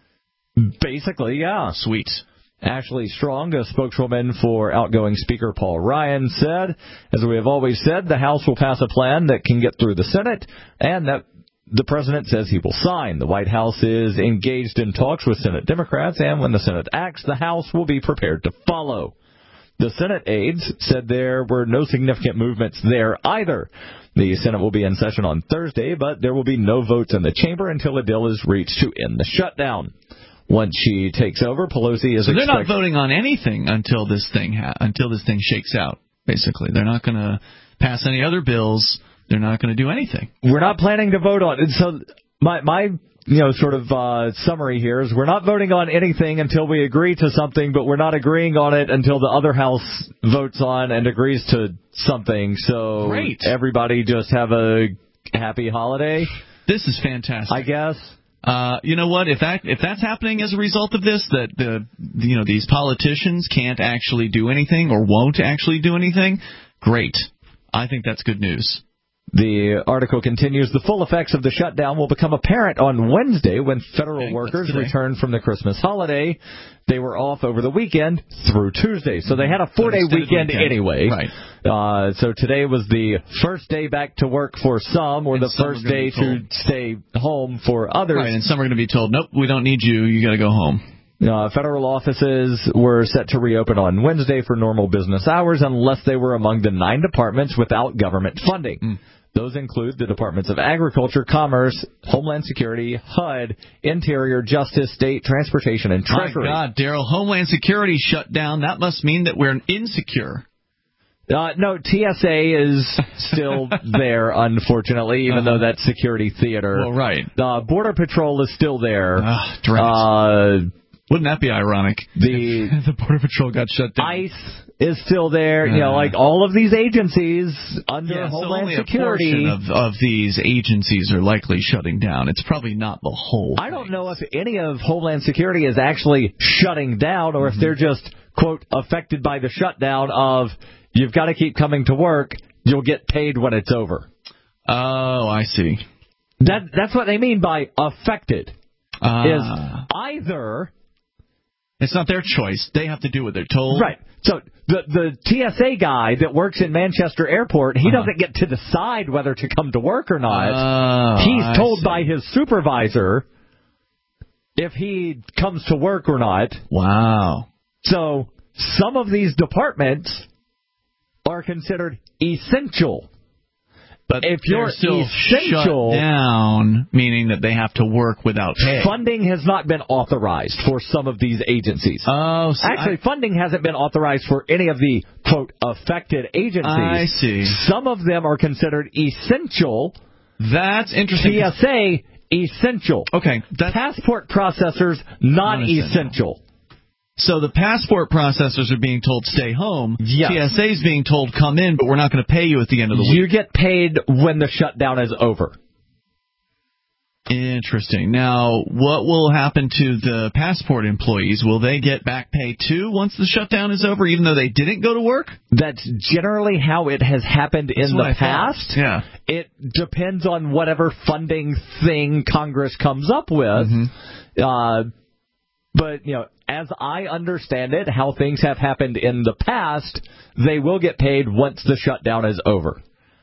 Basically, yeah. Sweet. Ashley Strong, a spokeswoman for outgoing Speaker Paul Ryan, said, "As we have always said, the House will pass a plan that can get through the Senate and that the President says he will sign. The White House is engaged in talks with Senate Democrats, and when the Senate acts, the House will be prepared to follow." The Senate aides said there were no significant movements there either. The Senate will be in session on Thursday, but there will be no votes in the chamber until a deal is reached to end the shutdown. Once she takes over, Pelosi is. So they're not voting on anything until this thing shakes out. Basically, they're not going to pass any other bills. They're not going to do anything. We're not planning to vote on it. So my summary here is we're not voting on anything until we agree to something, but we're not agreeing on it until the other house votes on and agrees to something. So great. Everybody just have a happy holiday. This is fantastic. I guess. You know what? If that's happening as a result of this, that these politicians can't actually do anything or won't actually do anything, great. I think that's good news. The article continues, the full effects of the shutdown will become apparent on Wednesday when federal workers return from the Christmas holiday. They were off over the weekend through Tuesday, so they had a 4-day weekend anyway. Right. So today was the first day back to work for some, or the first day to stay home for others. Right, and some are going to be told, nope, we don't need you, you got to go home. Federal offices were set to reopen on Wednesday for normal business hours unless they were among the 9 departments without government funding. Those include the Departments of Agriculture, Commerce, Homeland Security, HUD, Interior, Justice, State, Transportation, and Treasury. My God, Daryl, Homeland Security shut down. That must mean that we're insecure. No, TSA is still there, unfortunately, even though that's security theater. Well, right. Border Patrol is still there. Wouldn't that be ironic? The Border Patrol got shut down. ICE is still there. Like all of these agencies under Homeland Security. A portion of these agencies are likely shutting down. It's probably not the whole thing. I don't know if any of Homeland Security is actually shutting down or if they're just, quote, affected by the shutdown of you've got to keep coming to work. You'll get paid when it's over. Oh, I see. That's what they mean by affected. Is either It's not their choice. They have to do what they're told. Right. So the TSA guy that works in Manchester Airport, he doesn't get to decide whether to come to work or not. He's told by his supervisor if he comes to work or not. Wow. So some of these departments are considered essential. But if you're still essential, shut down, meaning that they have to work without pay. Funding has not been authorized for some of these agencies. Oh, so actually, funding hasn't been authorized for any of the, quote, affected agencies. I see. Some of them are considered essential. That's interesting. TSA, essential. Okay. Passport processors, not essential. So the passport processors are being told stay home. Yes. TSA is being told come in, but we're not going to pay you at the end of the week. You get paid when the shutdown is over. Interesting. Now, what will happen to the passport employees? Will they get back pay too once the shutdown is over, even though they didn't go to work? That's generally how it has happened in the past. Yeah. It depends on whatever funding thing Congress comes up with. But, as I understand it, how things have happened in the past, they will get paid once the shutdown is over.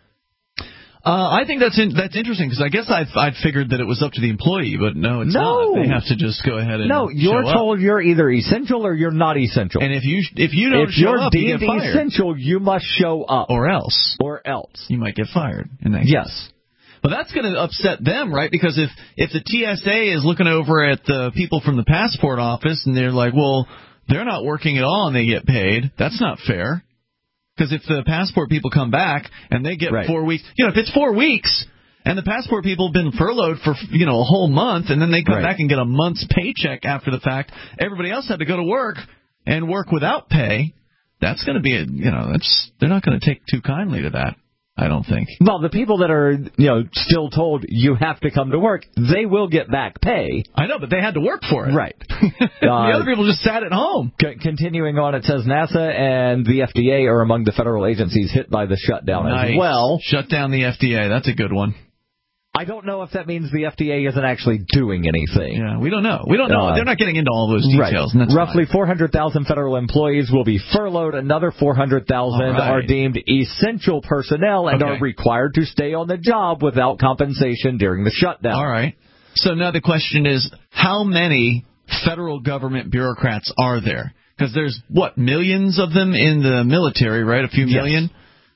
I think that's interesting, because I guess I'd figured that it was up to the employee, but no, it's not. They have to just go ahead and you're told you're either essential or you're not essential. And if you don't show up, you get fired. If you're deemed essential, you must show up. Or else. You might get fired. In that case. But that's going to upset them, right? Because if the TSA is looking over at the people from the passport office and they're like, well, they're not working at all and they get paid, that's not fair. Because if the passport people come back and they get 4 weeks, if it's 4 weeks and the passport people have been furloughed for, a whole month, and then they come back and get a month's paycheck after the fact, everybody else had to go to work and work without pay, that's going to be, they're not going to take too kindly to that. I don't think. Well, the people that are, still told you have to come to work, they will get back pay. I know, but they had to work for it. Right. The other people just sat at home. Continuing on, it says NASA and the FDA are among the federal agencies hit by the shutdown as well. Shut down the FDA. That's a good one. I don't know if that means the FDA isn't actually doing anything. Yeah, we don't know. They're not getting into all those details. Right. Roughly 400,000 federal employees will be furloughed. Another 400,000 are deemed essential personnel and are required to stay on the job without compensation during the shutdown. All right. So now the question is, how many federal government bureaucrats are there? Because there's, millions of them in the military, right? A few million?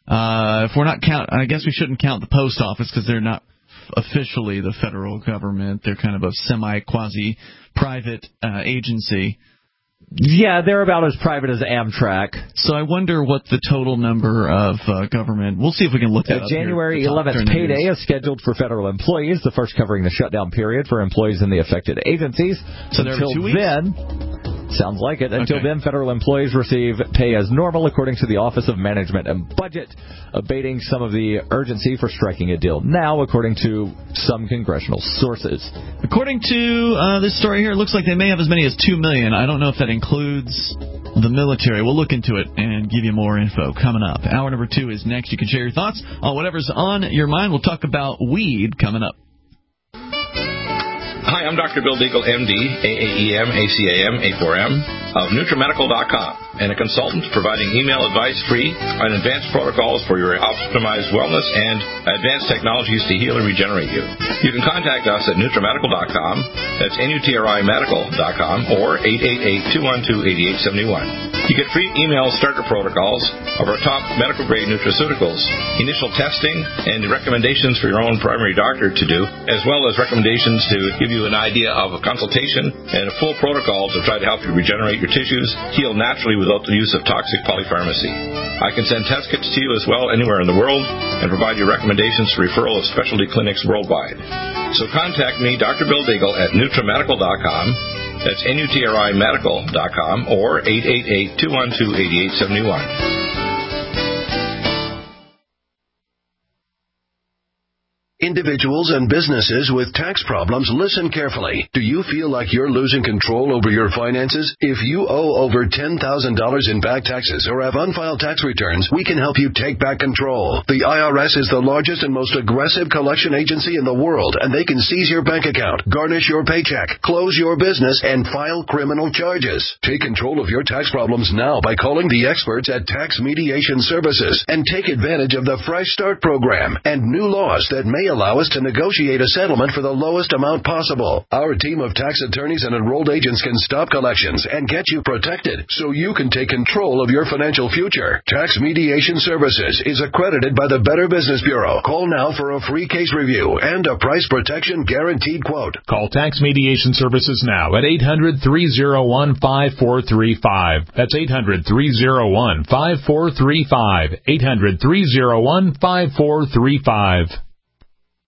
If we're not I guess we shouldn't count the post office because they're not officially the federal government. They're kind of a semi-quasi-private agency. Yeah, they're about as private as Amtrak. So I wonder what the total number of government... We'll see if we can look that up. January 11th payday is scheduled for federal employees, the first covering the shutdown period for employees in the affected agencies. So there are 2 weeks? Sounds like it. Until then, federal employees receive pay as normal, according to the Office of Management and Budget, abating some of the urgency for striking a deal now, according to some congressional sources. According to this story here, it looks like they may have as many as 2 million. I don't know if that includes the military. We'll look into it and give you more info coming up. Hour number 2 is next. You can share your thoughts on whatever's on your mind. We'll talk about weed coming up. Hi, I'm Dr. Bill Deagle, MD, AAEM, ACAM, A4M, of NutriMedical.com, and a consultant providing email advice free on advanced protocols for your optimized wellness and advanced technologies to heal and regenerate you. You can contact us at NutriMedical.com, that's NutriMedical.com, or 888-212-8871. You get free email starter protocols of our top medical-grade nutraceuticals, initial testing, and recommendations for your own primary doctor to do, as well as recommendations to give you an idea of a consultation and a full protocol to try to help you regenerate your tissues, heal naturally without the use of toxic polypharmacy. I can send test kits to you as well anywhere in the world and provide you recommendations for referral of specialty clinics worldwide. So contact me, Dr. Bill Deagle, at NutriMedical.com. That's NutriMedical.com or 888-212-8871. Individuals and businesses with tax problems, listen carefully. Do you feel like you're losing control over your finances? If you owe over $10,000 in back taxes or have unfiled tax returns, we can help you take back control. The IRS is the largest and most aggressive collection agency in the world, and they can seize your bank account, garnish your paycheck, close your business, and file criminal charges. Take control of your tax problems now by calling the experts at Tax Mediation Services and take advantage of the Fresh Start program and new laws that may allow us to negotiate a settlement for the lowest amount possible. Our team of tax attorneys and enrolled agents can stop collections and get you protected so you can take control of your financial future. Tax Mediation Services is accredited by the Better Business Bureau. Call now for a free case review and a price protection guaranteed quote. Call Tax Mediation Services now at 800-301-5435. That's 800-301-5435. 800-301-5435.